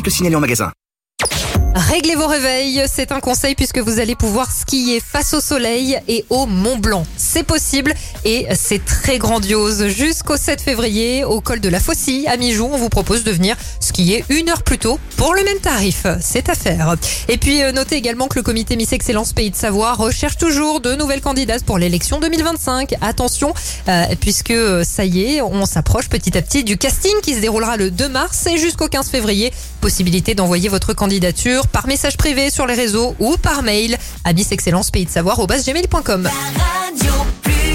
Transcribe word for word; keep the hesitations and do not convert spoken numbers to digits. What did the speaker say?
Article signalé en magasin. Réglez vos réveils, c'est un conseil puisque vous allez pouvoir skier face au soleil et au Mont Blanc. C'est possible et c'est très grandiose. Jusqu'au sept février, au col de la Faucille, à Mijoux, on vous propose de venir skier une heure plus tôt pour le même tarif. C'est à faire. Et puis notez également que le comité Miss Excellence Pays de Savoie recherche toujours de nouvelles candidates pour l'élection deux mille vingt-cinq. Attention, euh, puisque ça y est, on s'approche petit à petit du casting qui se déroulera le deux mars et jusqu'au quinze février. Possibilité d'envoyer votre candidature par message privé sur les réseaux ou par mail à miss excellence pays de savoie arobase gmail point com.